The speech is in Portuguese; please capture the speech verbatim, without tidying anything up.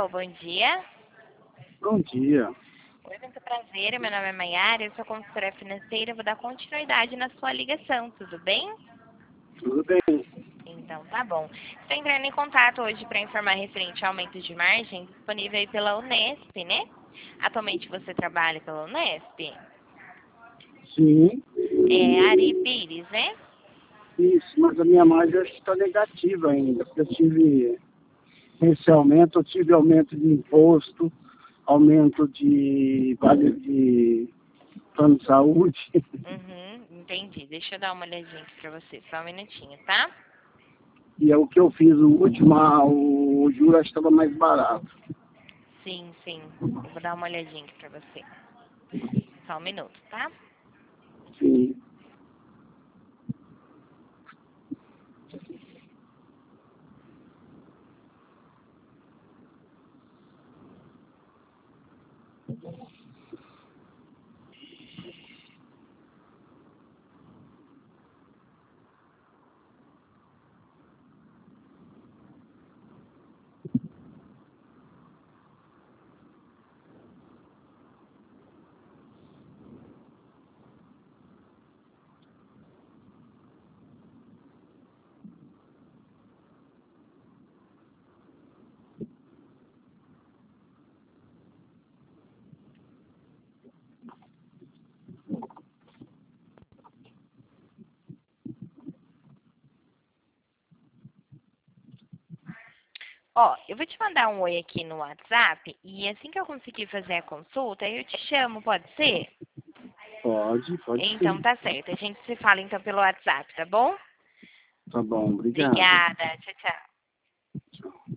Alô, bom dia. Bom dia. Oi, muito prazer. Meu nome é Maiara, eu sou consultora financeira. Vou dar continuidade na sua ligação, tudo bem? Tudo bem? Então, tá bom. Estou entrando em contato hoje para informar referente ao aumento de margem disponível aí pela Unesp, né? Atualmente você trabalha pela Unesp? Sim. É Ari Pires, né? Isso, mas a minha margem está negativa ainda, porque eu tive esse aumento, eu tive aumento de imposto, aumento de vale de plano de saúde. Uhum, entendi. Deixa eu dar uma olhadinha aqui para você, só um minutinho, tá? E é o que eu fiz, o último, ah, o juro estava mais barato. Sim, sim. Eu vou dar uma olhadinha aqui para você. Só um minuto, tá? Sim. Ó, eu vou te mandar um oi aqui no WhatsApp e assim que eu conseguir fazer a consulta, eu te chamo, pode ser? Pode, pode Então sim. tá certo. A gente se fala então pelo WhatsApp, tá bom? Tá bom, obrigado. Obrigada. Tchau, tchau. Tchau.